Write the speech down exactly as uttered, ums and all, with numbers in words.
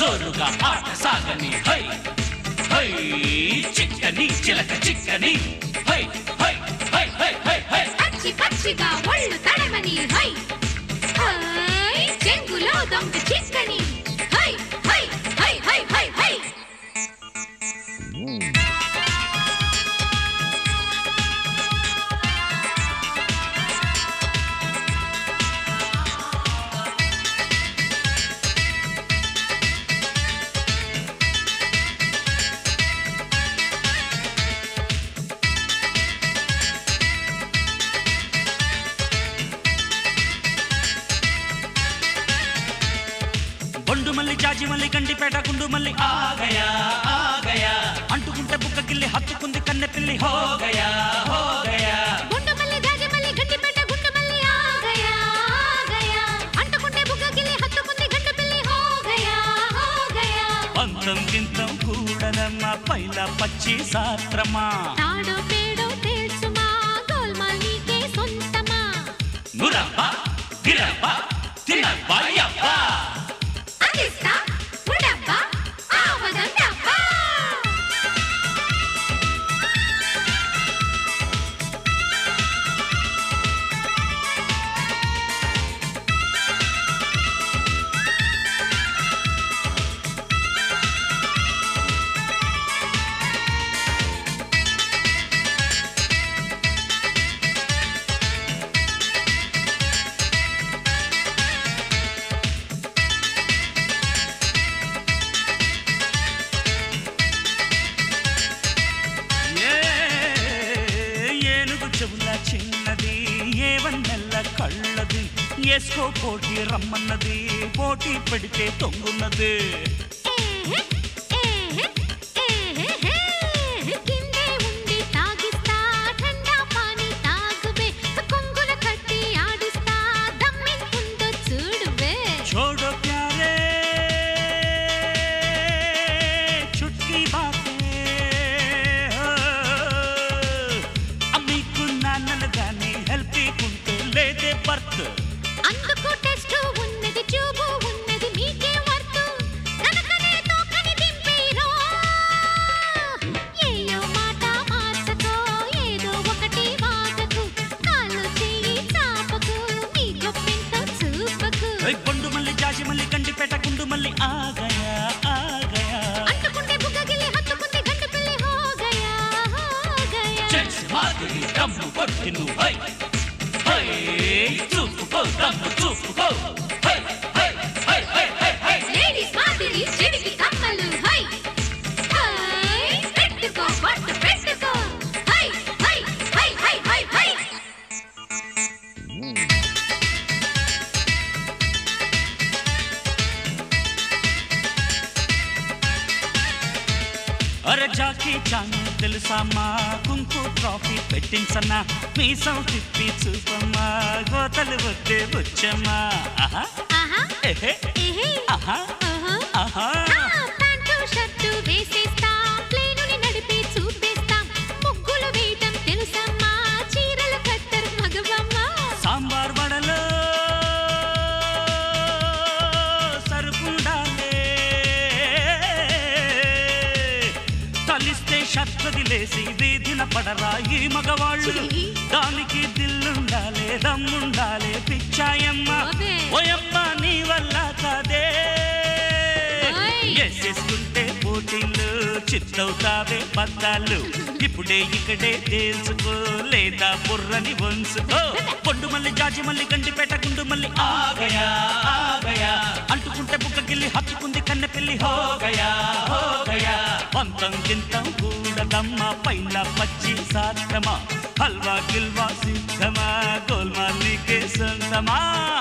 జోరుగా ఆట సాగని హై హై చిక్కని చిలక చిక్కని హై హై హై హై హై హై పచ్చి పచ్చిగా ఒళ్ళు తడమని హై హై చెంగులో దొంగ చిక్కని హై హై హై హై హై హై బొండు మల్లి జాజి మల్లి గండిపేట గుండు మల్లి ఆగయా ఆగయా అంటుకుంటే బుక్క గిల్లి హత్తుకుంది కన్నె పిల్లి హోగయా హోగయా గుండు మల్లి జాజి మల్లి గండిపేట గుండు మల్లి ఆగయా ఆగయా అంటుకుంటే బుగ్గ గిల్లి హత్తుకుంది గండు పిల్లి హోగయా హోగయా పంతం గింతం కూడనమ్మ పైల పచ్చి సాత్రమా తాడో పేడో తేల్చుమా గోల్మాల్ నీకే సొంతమా గురబ్బా గిరబ్బా తినబ్బా యబ్బా అందిస్తా ఉండబ్బా ఆవదండబ్బా చెవుల చిన్నది ఏవన్నెల్ల కళ్ళది ఏసుకో పోటీ రమ్మన్నది పోటీ పెడితే తొంగున్నది ఏహే ఏహే ఏహే కిందే ఉండి తాగిస్తా ఠండా పానీ తాగువే కొంగుల కట్టి ఆడిస్తా దమ్మింటుందో చూడువే छोड़ो प्यारे छुटकी बातें अम्मीకు నాన్నలు గాని హెల్ప్ కుంటే లేదే బర్త్ అందుకు టెస్ట్ ఉన్నది చూబు ఉన్నది మీకే వర్తు కనకనే తోకని దింపేరో ఏయో మాట మార్చకో ఏదో ఒకటి వాగకు కాలు చెయ్యి చాపకు నీ గొప్పింతో చూపకు బొండు మల్లి జాజి మల్లి గండిపేట గుండు మల్లి ఆగయా ఆగయా అంటుకుంటే బుగ్గగిలి హత్తుకుంటే గండు పిల్లి హోగయా హోగయా చెక్స్ మాదిరి దమ్ము కొట్టి నువ్వు హై హై చూపుకో దమ్ము చూపుకో హై హై హై హై హై హై లేడీస్ మాదిరి చెవికి కమ్మలు హై హై పెట్టుకో పట్టు పెట్టుకో హై హై హై హై హై హై అరే జాకీ చాను తెలుసామా కుంకు ట్రాఫీ పెట్టించన్నా మీసం తిప్పి చూపమ్మా గోతలు వద్దే వచ్చమ్మా ఆహా ఆహా ఎహే ఏహే ఆహా ఆహా ఆహా ఆ ప్యాంటు షర్టు వేసేస్తాం ప్లేనుని నడిపి చూపేస్తాం ముగ్గులు వేయటం తెలుసమ్మా చీరలు కట్టరు మగవమ్మా సాంబార్ వడలో సరుకుండాలే తలిస్తే షర్ట్దిలేసి వీధిన పడరా ఈ మగవాళ్ళు దానికి దిల్లుండాలే దమ్ముండాలే పిచ్చాయమ్మ అదే. ఓయమ్మ నీ వల్ల కాదే ఓయ్. ఎసేసుకుంటే పోటీలు చిత్తవుతావే పద్దాలు ఇప్పుడే ఇక్కడే తేల్చుకో లేదా బుర్రని వంచుకో పొండు మల్లి జాజి మల్లి గండిపేట గుండు మల్లి ఆగయా ఆగయా అంటుకుంటే బుక్క గిల్లి హత్తుకుంది కన్నె పిల్లి హోగయా హోగయా పంతం గింతం కూడదమ్మ పైన పచ్చి సాత్రమా హల్వా గిల్వా సిద్ధమా గోల్మాల్ నీకే సొంతమా